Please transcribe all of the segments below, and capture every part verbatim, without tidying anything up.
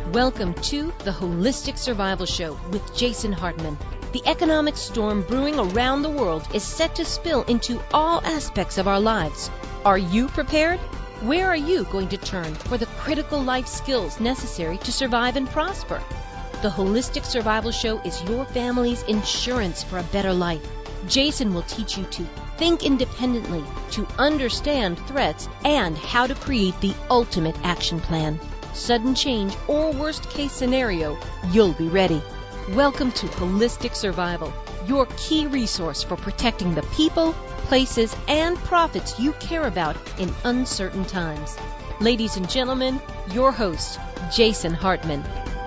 Welcome to the Holistic Survival Show with Jason Hartman. The economic storm brewing around the world is set to spill into all aspects of our lives. Are you prepared? Where are you going to turn for the critical life skills necessary to survive and prosper? The Holistic Survival Show is your family's insurance for a better life. Jason will teach you to think independently, to understand threats, and how to create the ultimate action plan. Sudden change or worst case scenario, you'll be ready. Welcome to Holistic Survival, your key resource for protecting the people, places, and profits you care about in uncertain times. Ladies and gentlemen, your host, Jason Hartman.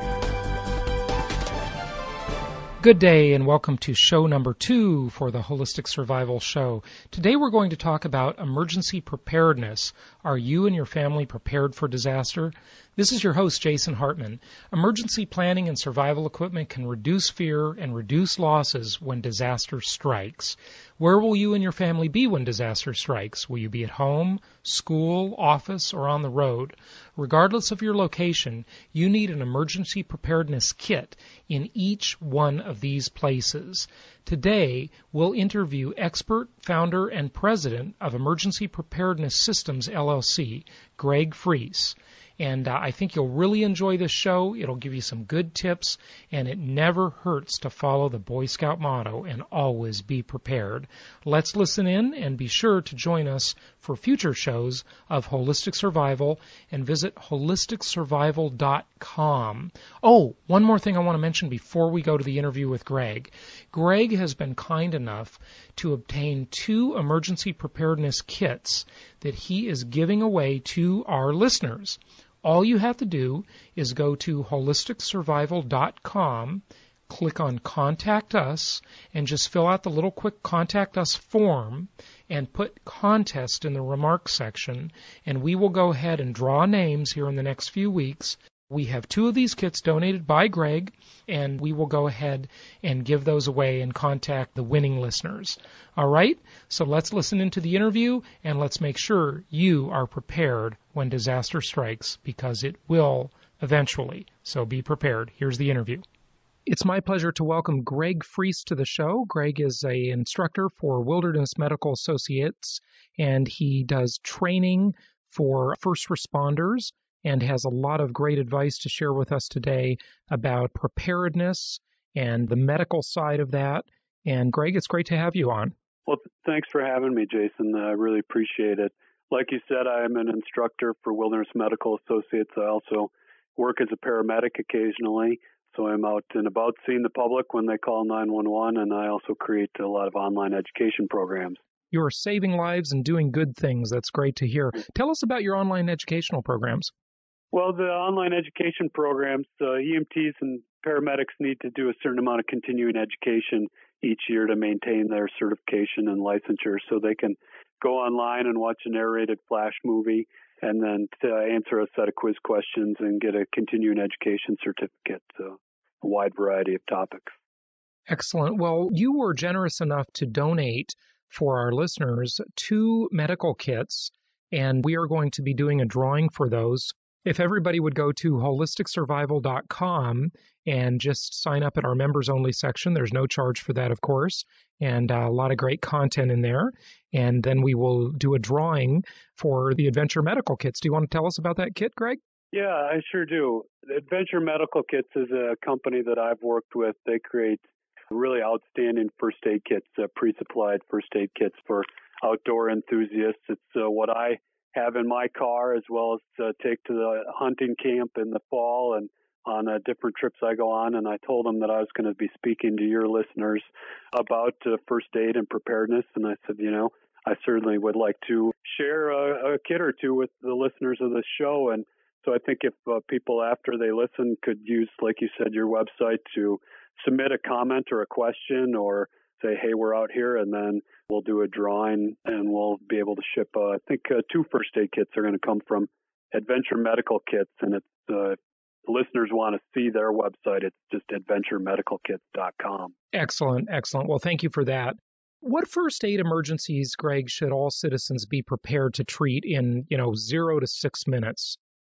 Good day and welcome to show number two for the Holistic Survival Show. Today we're going to talk about emergency preparedness. Are you and your family prepared for disaster? This is your host, Jason Hartman. Emergency planning and survival equipment can reduce fear and reduce losses when disaster strikes. Where will you and your family be when disaster strikes? Will you be at home, school, office, or on the road? Regardless of your location, you need an emergency preparedness kit in each one of these places. Today, we'll interview expert, founder, and president of Emergency Preparedness Systems, L L C, Greg Freese. And uh, I think you'll really enjoy this show. It'll give you some good tips, and it never hurts to follow the Boy Scout motto and always be prepared. Let's listen in and be sure to join us for future shows of Holistic Survival and visit holistic survival dot com. Oh, one more thing I want to mention before we go to the interview with Greg. Greg has been kind enough to obtain two emergency preparedness kits that he is giving away to our listeners. All you have to do is go to holistic survival dot com, click on Contact Us, and just fill out the little quick Contact Us form and put contest in the remarks section, and we will go ahead and draw names here in the next few weeks. We have two of these kits donated by Greg, and we will go ahead and give those away and contact the winning listeners. All right? So let's listen into the interview, and let's make sure you are prepared when disaster strikes, because it will eventually. So be prepared. Here's the interview. It's my pleasure to welcome Greg Freese to the show. Greg is an instructor for Wilderness Medical Associates, and he does training for first responders and has a lot of great advice to share with us today about preparedness and the medical side of that. And Greg, it's great to have you on. Well, thanks for having me, Jason. I really appreciate it. Like you said, I'm an instructor for Wilderness Medical Associates. I also work as a paramedic occasionally, so I'm out and about seeing the public when they call nine one one, and I also create a lot of online education programs. You're saving lives and doing good things. That's great to hear. Tell us about your online educational programs. Well, the online education programs, uh, E M Ts and paramedics need to do a certain amount of continuing education each year to maintain their certification and licensure, so they can go online and watch a narrated flash movie and then to answer a set of quiz questions and get a continuing education certificate, so a wide variety of topics. Excellent. Well, you were generous enough to donate for our listeners two medical kits, and we are going to be doing a drawing for those. If everybody would go to holistic survival dot com and just sign up at our members-only section, there's no charge for that, of course, and uh, a lot of great content in there. And then we will do a drawing for the Adventure Medical Kits. Do you want to tell us about that kit, Greg? Yeah, I sure do. Adventure Medical Kits is a company that I've worked with. They create really outstanding first aid kits, uh, pre-supplied first aid kits for outdoor enthusiasts. It's uh, what I have in my car, as well as uh, take to the hunting camp in the fall and on uh, different trips I go on. And I told them that I was going to be speaking to your listeners about uh, first aid and preparedness. And I said, you know, I certainly would like to share a, a kit or two with the listeners of this show. And so I think if uh, people after they listen could use, like you said, your website to submit a comment or a question or say, hey, we're out here, and then we'll do a drawing and we'll be able to ship, uh, I think uh, two first aid kits are going to come from Adventure Medical Kits, and it's, uh, listeners want to see their website, it's just adventure medical kits dot com. Excellent, excellent. Well, thank you for that. What first aid emergencies, Greg, should all citizens be prepared to treat in, you know, zero to six minutes?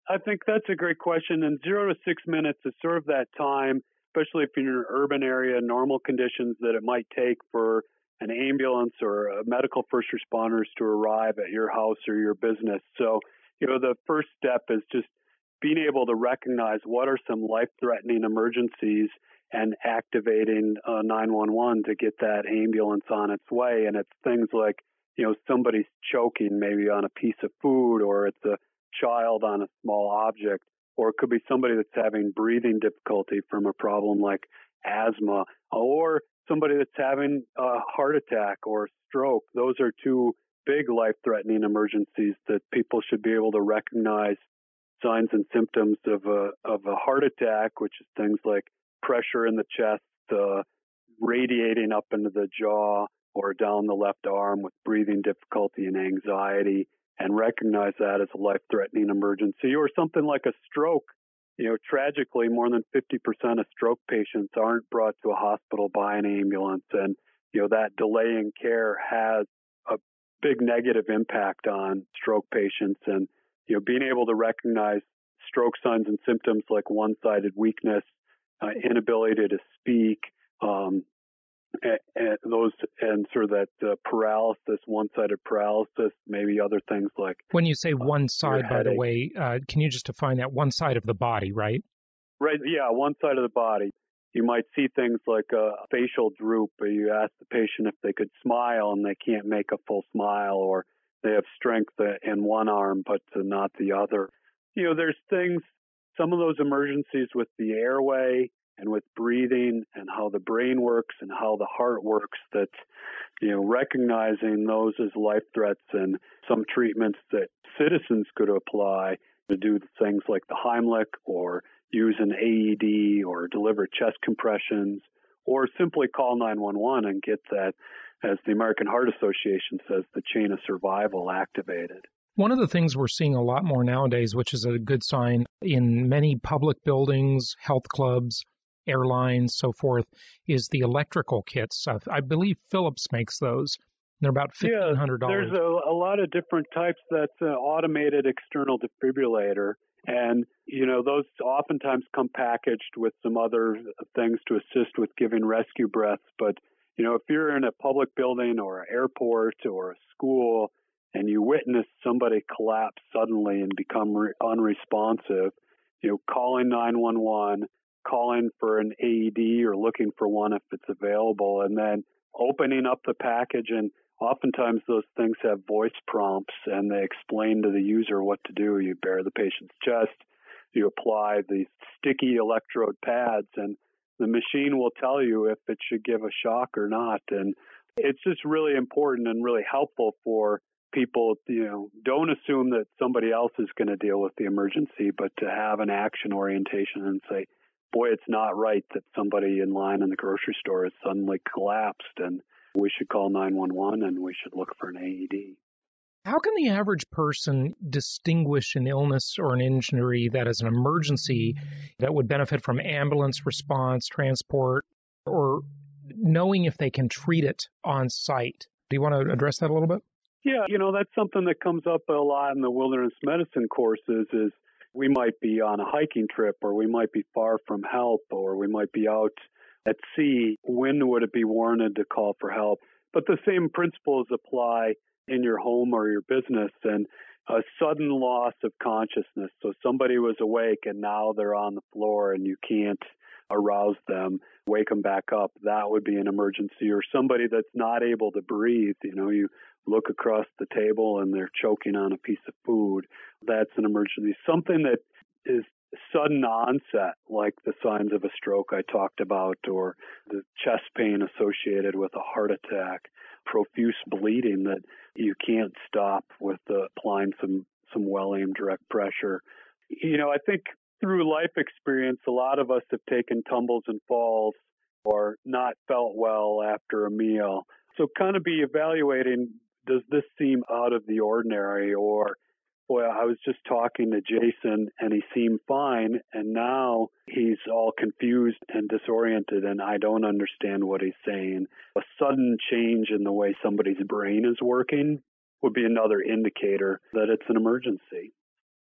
I think that's a great question. And zero to six minutes is sort of that time, especially if you're in an urban area, normal conditions that it might take for an ambulance or a medical first responders to arrive at your house or your business. So, you know, the first step is just being able to recognize what are some life-threatening emergencies and activating uh, nine one one to get that ambulance on its way. And it's things like, you know, somebody's choking maybe on a piece of food, or it's a child on a small object, or it could be somebody that's having breathing difficulty from a problem like asthma, or somebody that's having a heart attack or stroke. Those are two big life-threatening emergencies that people should be able to recognize signs and symptoms of a of a heart attack, which is things like pressure in the chest, uh, radiating up into the jaw or down the left arm with breathing difficulty and anxiety, and recognize that as a life-threatening emergency. Or something like a stroke. You know, tragically, more than fifty percent of stroke patients aren't brought to a hospital by an ambulance, and, you know, that delay in care has a big negative impact on stroke patients. And, you know, being able to recognize stroke signs and symptoms like one-sided weakness, uh, inability to speak, um, and, and those, and sort of that uh, paralysis, one-sided paralysis, maybe other things like. When you say one side, by the headache. way, uh, can you just define that? One side of the body, right? Right. Yeah, one side of the body. You might see things like a facial droop, or you ask the patient if they could smile and they can't make a full smile, or they have strength in one arm but not the other. You know, there's things, some of those emergencies with the airway and with breathing and how the brain works and how the heart works, that, you know, recognizing those as life threats, and some treatments that citizens could apply to do things like the Heimlich, or use an A E D, or deliver chest compressions, or simply call nine one one and get that, as the American Heart Association says, the chain of survival activated. One of the things we're seeing a lot more nowadays, which is a good sign in many public buildings, health clubs, airlines, so forth, is the electrical kits. Uh, I believe Philips makes those. They're about fifteen hundred dollars. Yeah, there's a, a lot of different types. That's an automated external defibrillator. And, you know, those oftentimes come packaged with some other things to assist with giving rescue breaths. But, you know, if you're in a public building or an airport or a school and you witness somebody collapse suddenly and become re- unresponsive, you know, calling nine one one, calling for an A E D or looking for one if it's available, and then opening up the package. And oftentimes those things have voice prompts, and they explain to the user what to do. You bare the patient's chest, you apply the sticky electrode pads, and the machine will tell you if it should give a shock or not. And it's just really important and really helpful for people. You know, don't assume that somebody else is going to deal with the emergency, but to have an action orientation and say, boy, it's not right that somebody in line in the grocery store has suddenly collapsed, and we should call nine one one and we should look for an A E D. How can the average person distinguish an illness or an injury that is an emergency that would benefit from ambulance response, transport, or knowing if they can treat it on site? Do you want to address that a little bit? Yeah, you know, that's something that comes up a lot in the wilderness medicine courses. Is we might be on a hiking trip, or we might be far from help, or we might be out at sea. When would it be warranted to call for help? But the same principles apply in your home or your business. And a sudden loss of consciousness. So somebody was awake and now they're on the floor and you can't arouse them, wake them back up. That would be an emergency. Or somebody that's not able to breathe. You know, you look across the table and they're choking on a piece of food. That's an emergency. Something that is sudden onset, like the signs of a stroke I talked about, or the chest pain associated with a heart attack, profuse bleeding that you can't stop with uh, applying some, some well-aimed direct pressure. You know, I think through life experience, a lot of us have taken tumbles and falls or not felt well after a meal. So kind of be evaluating, does this seem out of the ordinary? Or, boy, I was just talking to Jason and he seemed fine, and now he's all confused and disoriented and I don't understand what he's saying. A sudden change in the way somebody's brain is working would be another indicator that it's an emergency.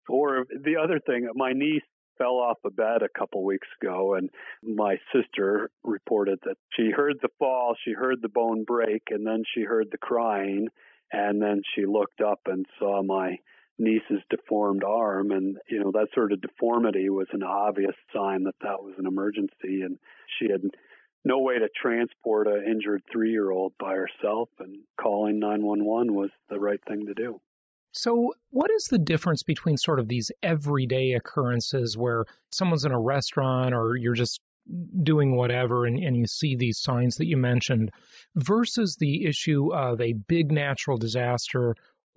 Or the other thing, my niece fell off a bed a couple weeks ago, and my sister reported that she heard the fall, she heard the bone break, and then she heard the crying, and then she looked up and saw my niece's deformed arm, and you know that sort of deformity was an obvious sign that that was an emergency, and she had no way to transport an injured three-year-old by herself, and calling nine one one was the right thing to do. So what is the difference between sort of these everyday occurrences where someone's in a restaurant or you're just doing whatever and, and you see these signs that you mentioned versus the issue of a big natural disaster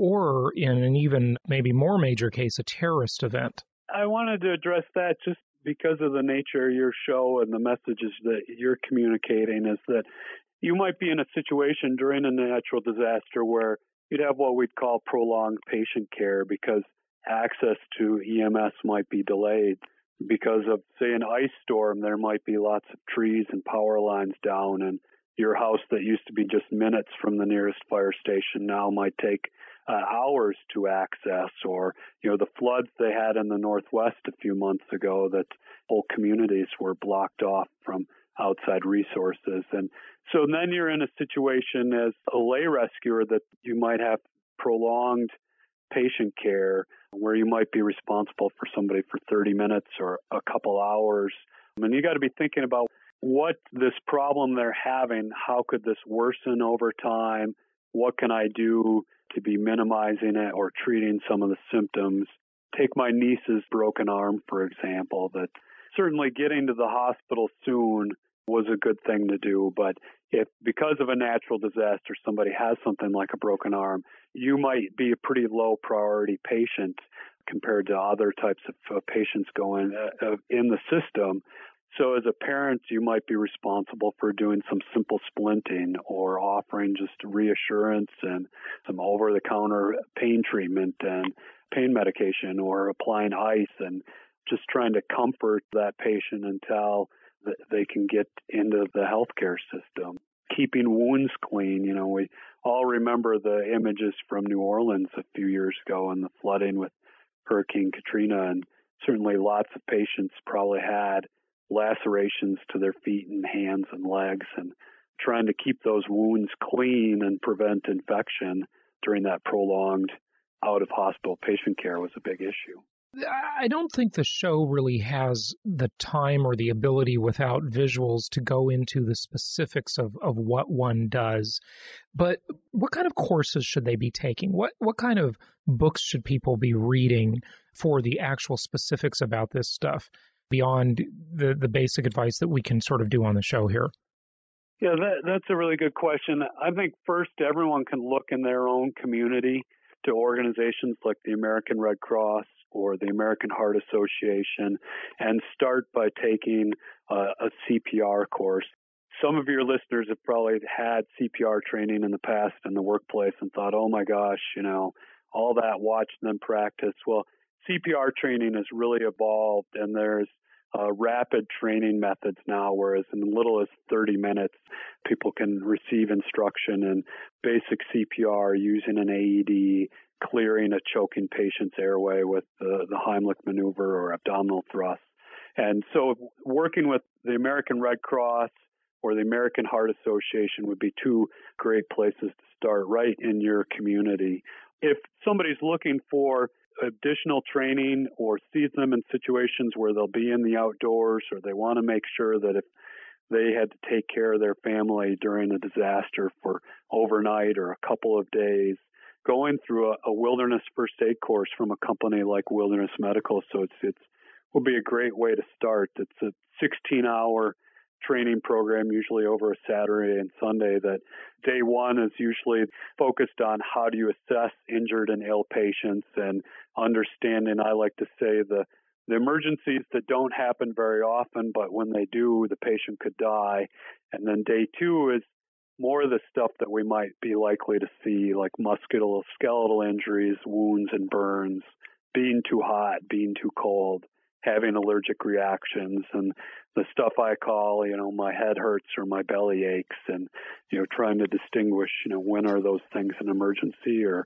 or in an even maybe more major case, a terrorist event? I wanted to address that just because of the nature of your show and the messages that you're communicating is that you might be in a situation during a natural disaster where you'd have what we'd call prolonged patient care because access to E M S might be delayed. Because of, say, an ice storm, there might be lots of trees and power lines down, and your house that used to be just minutes from the nearest fire station now might take uh, hours to access. Or, you know, the floods they had in the Northwest a few months ago that whole communities were blocked off from outside resources. And so then you're in a situation as a lay rescuer that you might have prolonged patient care where you might be responsible for somebody for thirty minutes or a couple hours. I mean, you got to be thinking about what this problem they're having, how could this worsen over time? What can I do to be minimizing it or treating some of the symptoms? Take my niece's broken arm, for example, that certainly getting to the hospital soon was a good thing to do. But if because of a natural disaster, somebody has something like a broken arm, you might be a pretty low priority patient compared to other types of uh, patients going uh, in the system. So as a parent, you might be responsible for doing some simple splinting or offering just reassurance and some over-the-counter pain treatment and pain medication or applying ice and just trying to comfort that patient until they can get into the healthcare system. Keeping wounds clean. You know, we all remember the images from New Orleans a few years ago and the flooding with Hurricane Katrina, and certainly lots of patients probably had lacerations to their feet and hands and legs, and trying to keep those wounds clean and prevent infection during that prolonged out-of-hospital patient care was a big issue. I don't think the show really has the time or the ability without visuals to go into the specifics of, of what one does. But what kind of courses should they be taking? What what kind of books should people be reading for the actual specifics about this stuff beyond the, the basic advice that we can sort of do on the show here? Yeah, that, that's a really good question. I think first everyone can look in their own community to organizations like the American Red Cross or the American Heart Association and start by taking uh, a C P R course. Some of your listeners have probably had C P R training in the past in the workplace and thought, oh my gosh, you know, all that watch them practice. Well, C P R training has really evolved, and there's uh, rapid training methods now, whereas in little as thirty minutes, people can receive instruction in basic C P R using an A E D, clearing a choking patient's airway with the, the Heimlich maneuver or abdominal thrust. And so working with the American Red Cross or the American Heart Association would be two great places to start right in your community. If somebody's looking for additional training or sees them in situations where they'll be in the outdoors, or they want to make sure that if they had to take care of their family during a disaster for overnight or a couple of days, going through a, a wilderness first aid course from a company like Wilderness Medical Associates will be a great way to start. It's a sixteen-hour training program, usually over a Saturday and Sunday, that day one is usually focused on how do you assess injured and ill patients and understanding, I like to say, the, the emergencies that don't happen very often, but when they do, the patient could die. And then day two is more of the stuff that we might be likely to see, like musculoskeletal injuries, wounds and burns, being too hot, being too cold, having allergic reactions, and the stuff I call, you know, my head hurts or my belly aches, and, you know, trying to distinguish, you know, when are those things an emergency or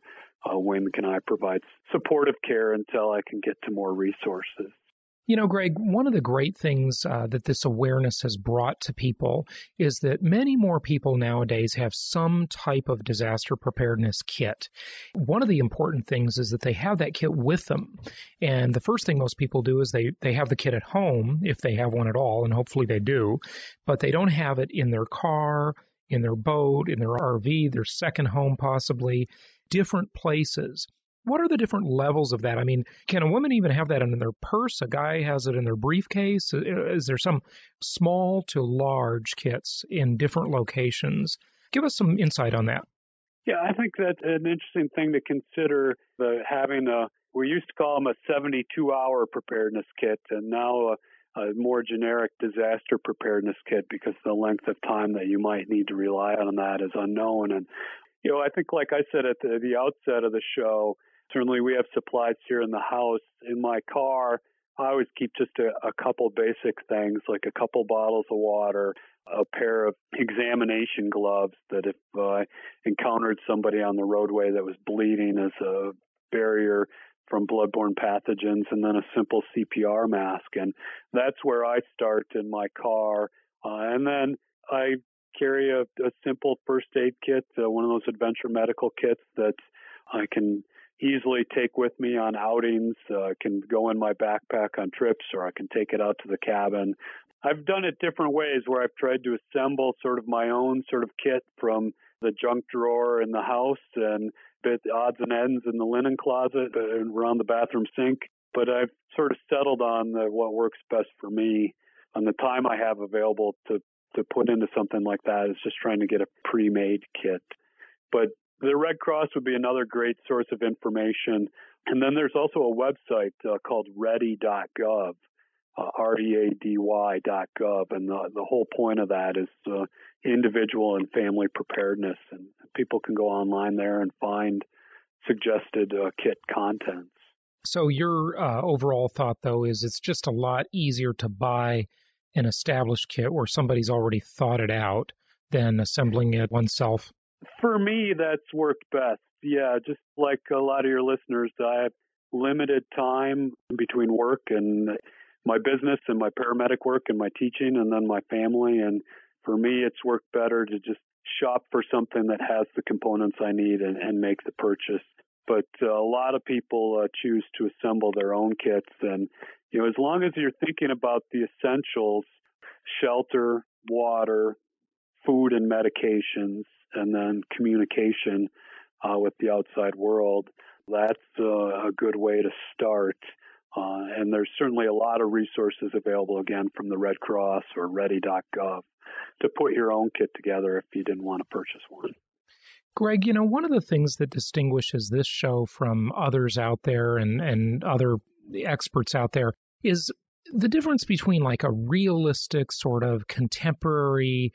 uh, when can I provide supportive care until I can get to more resources. You know, Greg, one of the great things uh, that this awareness has brought to people is that many more people nowadays have some type of disaster preparedness kit. One of the important things is that they have that kit with them. And the first thing most people do is they, they have the kit at home, if they have one at all, and hopefully they do, but they don't have it in their car, in their boat, in their R V, their second home possibly, different places. What are the different levels of that? I mean, can a woman even have that in their purse? A guy has it in their briefcase? Is there some small to large kits in different locations? Give us some insight on that. Yeah, I think that's an interesting thing to consider, the having a, we used to call them a seventy-two hour preparedness kit, and now a, a more generic disaster preparedness kit, because the length of time that you might need to rely on that is unknown. And, you know, I think, like I said at the, the outset of the show, certainly we have supplies here in the house. In my car, I always keep just a, a couple basic things, like a couple bottles of water, a pair of examination gloves that if I encountered somebody on the roadway that was bleeding as a barrier from bloodborne pathogens, and then a simple C P R mask. And that's where I start in my car. Uh, and then I carry a, a simple first aid kit, uh, one of those adventure medical kits that I can easily take with me on outings. Uh, I can go in my backpack on trips, or I can take it out to the cabin. I've done it different ways, where I've tried to assemble sort of my own sort of kit from the junk drawer in the house and bit odds and ends in the linen closet and around the bathroom sink. But I've sort of settled on the, what works best for me, on the time I have available to, to put into something like that is just trying to get a pre-made kit. But the Red Cross would be another great source of information. And then there's also a website uh, called ready dot gov, uh, R E A D Y dot gov. And the, the whole point of that is uh, individual and family preparedness. And people can go online there and find suggested uh, kit contents. So your uh, overall thought, though, is it's just a lot easier to buy an established kit where somebody's already thought it out than assembling it oneself? For me, that's worked best. Yeah, just like a lot of your listeners, I have limited time between work and my business and my paramedic work and my teaching and then my family. And for me, it's worked better to just shop for something that has the components I need and, and make the purchase. But uh, a lot of people uh, choose to assemble their own kits. And, you know, as long as you're thinking about the essentials, shelter, water, food and medications, and then communication uh, with the outside world, that's uh, a good way to start. Uh, and there's certainly a lot of resources available, again, from the Red Cross or ready dot gov to put your own kit together if you didn't want to purchase one. Greg, you know, one of the things that distinguishes this show from others out there and, and other experts out there is the difference between like a realistic sort of contemporary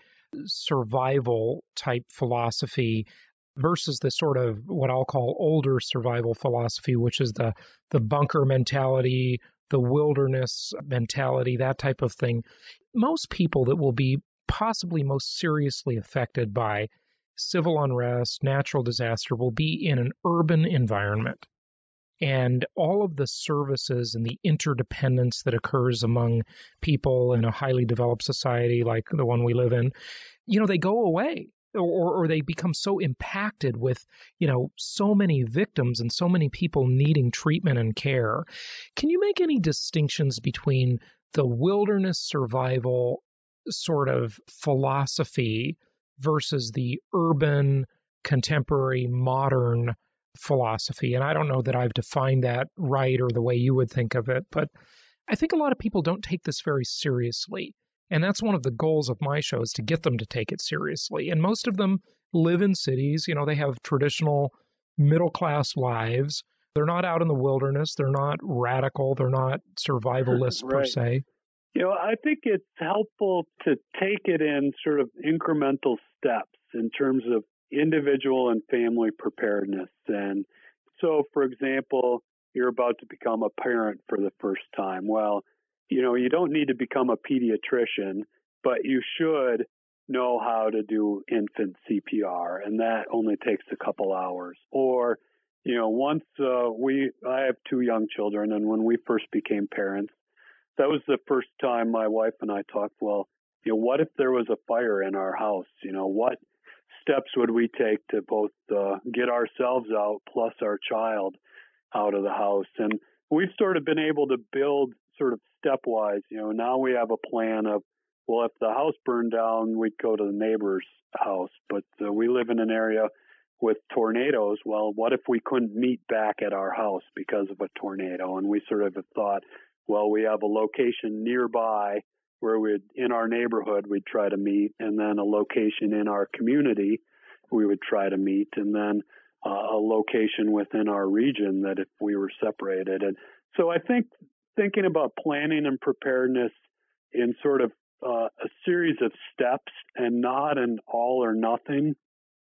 survival type philosophy versus the sort of what I'll call older survival philosophy, which is the, the bunker mentality, the wilderness mentality, that type of thing. Most people that will be possibly most seriously affected by civil unrest, natural disaster will be in an urban environment. And all of the services and the interdependence that occurs among people in a highly developed society like the one we live in, you know, they go away or, or they become so impacted with, you know, so many victims and so many people needing treatment and care. Can you make any distinctions between the wilderness survival sort of philosophy versus the urban, contemporary, modern philosophy? And I don't know that I've defined that right or the way you would think of it, but I think a lot of people don't take this very seriously. And that's one of the goals of my show, is to get them to take it seriously. And most of them live in cities. You know, they have traditional middle-class lives. They're not out in the wilderness. They're not radical. They're not survivalists Right. per se. You know, I think it's helpful to take it in sort of incremental steps in terms of individual and family preparedness. And so, for example, you're about to become a parent for the first time. Well, you know, you don't need to become a pediatrician, but you should know how to do infant C P R, and that only takes a couple hours. Or you know, once uh, we, I have two young children, and when we first became parents, that was the first time my wife and I talked, well, you know, what if there was a fire in our house? You know, what steps would we take to both uh, get ourselves out plus our child out of the house? And we've sort of been able to build sort of stepwise. You know, now we have a plan of, well, if the house burned down, we'd go to the neighbor's house. But uh, we live in an area with tornadoes. Well, what if we couldn't meet back at our house because of a tornado? And we sort of have thought, well, we have a location nearby where we'd, in our neighborhood, we'd try to meet, and then a location in our community we would try to meet, and then uh, a location within our region that if we were separated. And so I think thinking about planning and preparedness in sort of uh, a series of steps and not an all or nothing,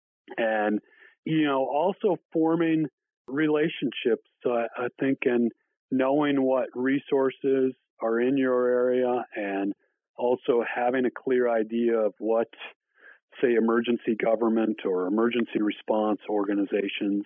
and, you know, also forming relationships, uh, I think, and knowing what resources are in your area, and also having a clear idea of what, say, emergency government or emergency response organizations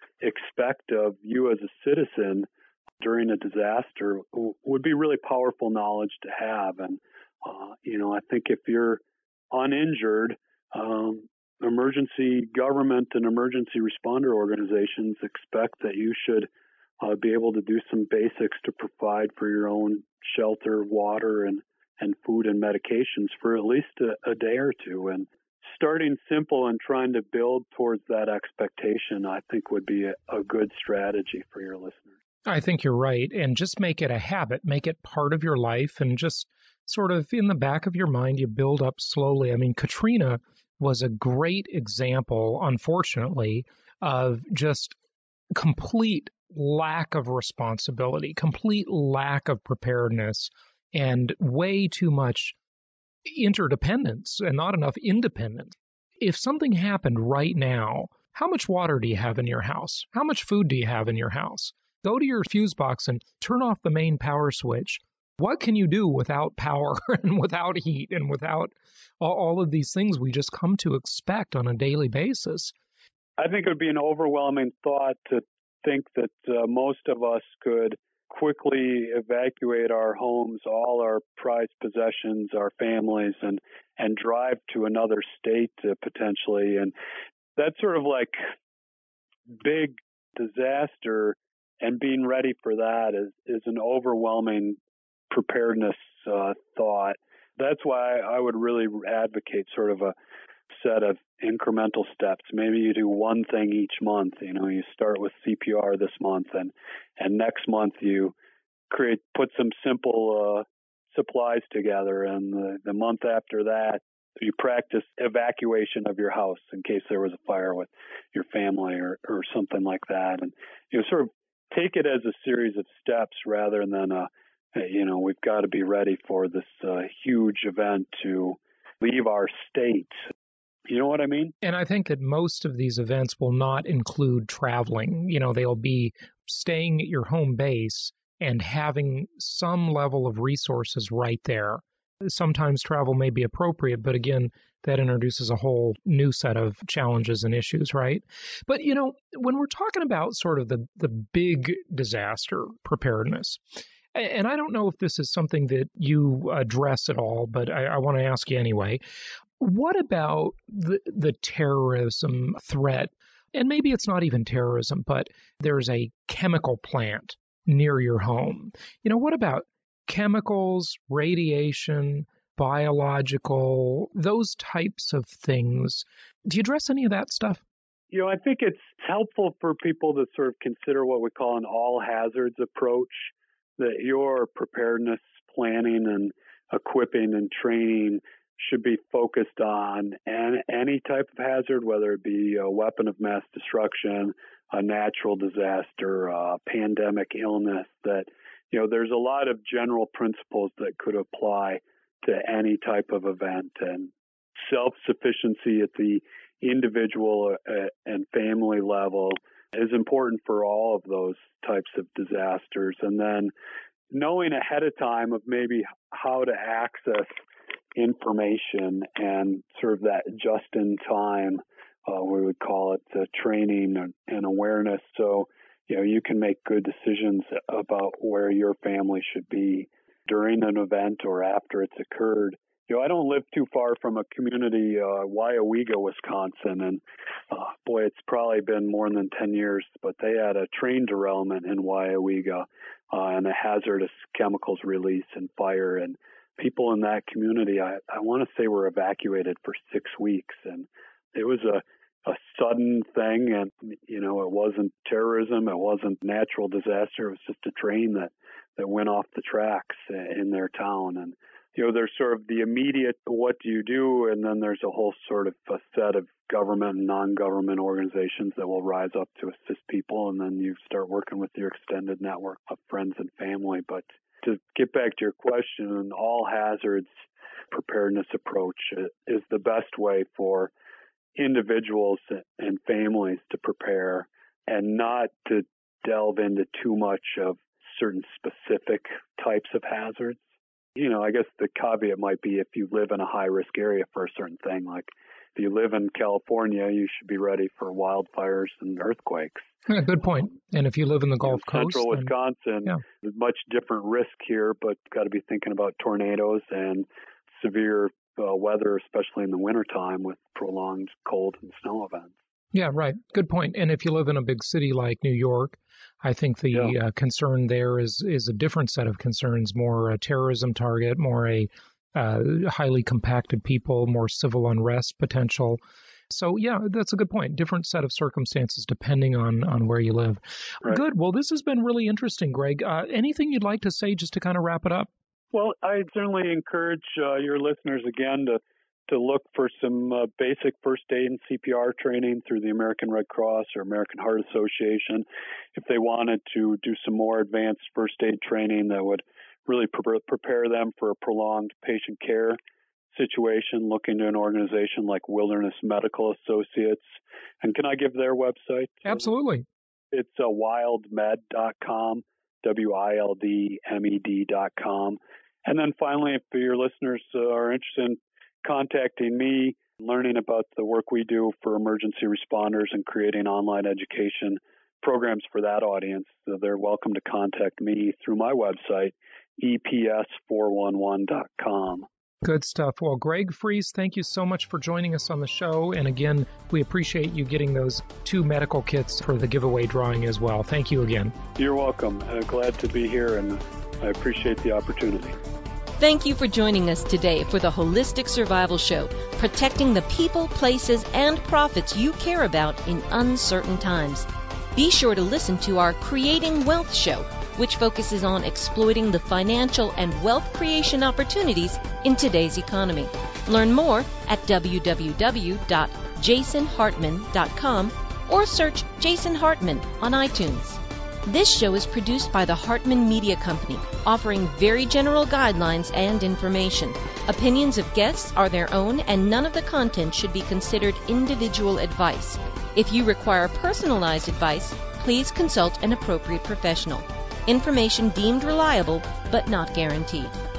expect of you as a citizen during a disaster would be really powerful knowledge to have. And, uh, you know, I think if you're uninjured, um, emergency government and emergency responder organizations expect that you should uh, be able to do some basics to provide for your own shelter, water, and and food and medications for at least a, a day or two. And starting simple and trying to build towards that expectation, I think, would be a, a good strategy for your listeners. I think you're right. And just make it a habit, make it part of your life, and just sort of in the back of your mind, you build up slowly. I mean, Katrina was a great example, unfortunately, of just complete lack of responsibility, complete lack of preparedness, and way too much interdependence and not enough independence. If something happened right now, how much water do you have in your house? How much food do you have in your house? Go to your fuse box and turn off the main power switch. What can you do without power and without heat and without all of these things we just come to expect on a daily basis? I think it would be an overwhelming thought to think that uh, most of us could quickly evacuate our homes, all our prized possessions, our families, and and drive to another state uh, potentially. And that's sort of like big disaster, and being ready for that is, is an overwhelming preparedness uh, thought. That's why I would really advocate sort of a set of incremental steps. Maybe you do one thing each month. You know, you start with C P R this month, and and next month you create put some simple uh, supplies together, and the, the month after that you practice evacuation of your house in case there was a fire with your family or or something like that. And you know, sort of take it as a series of steps rather than a you know we've got to be ready for this uh, huge event to leave our state. You know what I mean? And I think that most of these events will not include traveling. You know, they'll be staying at your home base and having some level of resources right there. Sometimes travel may be appropriate, but again, that introduces a whole new set of challenges and issues, right? But, you know, when we're talking about sort of the, the big disaster preparedness, and I don't know if this is something that you address at all, but I, I want to ask you anyway. What about the, the terrorism threat? And maybe it's not even terrorism, but there's a chemical plant near your home. You know, what about chemicals, radiation, biological, those types of things? Do you address any of that stuff? You know, I think it's helpful for people to sort of consider what we call an all hazards approach, that your preparedness planning and equipping and training should be focused on an, any type of hazard, whether it be a weapon of mass destruction, a natural disaster, a pandemic illness, that, you know, there's a lot of general principles that could apply to any type of event. And self-sufficiency at the individual and family level is important for all of those types of disasters. And then knowing ahead of time of maybe how to access information and sort of that just-in-time uh, we would call it uh, training and, and awareness. So, you know, you can make good decisions about where your family should be during an event or after it's occurred. You know, I don't live too far from a community, uh, Weyauwega, Wisconsin, and uh, boy, it's probably been more than ten years, but they had a train derailment in Weyauwega uh, and a hazardous chemicals release and fire, and people in that community, I, I want to say, were evacuated for six weeks, and it was a, a sudden thing, and, you know, it wasn't terrorism, it wasn't natural disaster, it was just a train that, that went off the tracks in their town, and you know, there's sort of the immediate, what do you do? And then there's a whole sort of a set of government and non-government organizations that will rise up to assist people. And then you start working with your extended network of friends and family. But to get back to your question, an all hazards preparedness approach is the best way for individuals and families to prepare and not to delve into too much of certain specific types of hazards. You know, I guess the caveat might be if you live in a high-risk area for a certain thing. Like if you live in California, you should be ready for wildfires and earthquakes. Yeah, good point. And if you live in the Gulf you know, Coast, central then, Wisconsin, yeah. there's much different risk here, but got to be thinking about tornadoes and severe uh, weather, especially in the wintertime with prolonged cold and snow events. Yeah, right. Good point. And if you live in a big city like New York, I think the yeah. uh, concern there is is a different set of concerns, more a terrorism target, more a uh, highly compacted people, more civil unrest potential. So, yeah, that's a good point. Different set of circumstances depending on, on where you live. Right. Good. Well, this has been really interesting, Greg. Uh, anything you'd like to say just to kind of wrap it up? Well, I certainly encourage uh, your listeners again to to look for some uh, basic first aid and C P R training through the American Red Cross or American Heart Association. If they wanted to do some more advanced first aid training that would really pre- prepare them for a prolonged patient care situation, look into an organization like Wilderness Medical Associates. And can I give their website? Absolutely. It's uh, wild med dot com, W I L D M E D dot com. And then finally, if your listeners uh, are interested in contacting me, learning about the work we do for emergency responders and creating online education programs for that audience, so they're welcome to contact me through my website, E P S four one one dot com. Good stuff. Well, Greg Freese, thank you so much for joining us on the show. And again, we appreciate you getting those two medical kits for the giveaway drawing as well. Thank you again. You're welcome. Uh, glad to be here, and I appreciate the opportunity. Thank you for joining us today for the Holistic Survival Show, protecting the people, places, and profits you care about in uncertain times. Be sure to listen to our Creating Wealth show, which focuses on exploiting the financial and wealth creation opportunities in today's economy. Learn more at w w w dot jason hartman dot com or search Jason Hartman on iTunes. This show is produced by the Hartman Media Company, offering very general guidelines and information. Opinions of guests are their own, and none of the content should be considered individual advice. If you require personalized advice, please consult an appropriate professional. Information deemed reliable, but not guaranteed.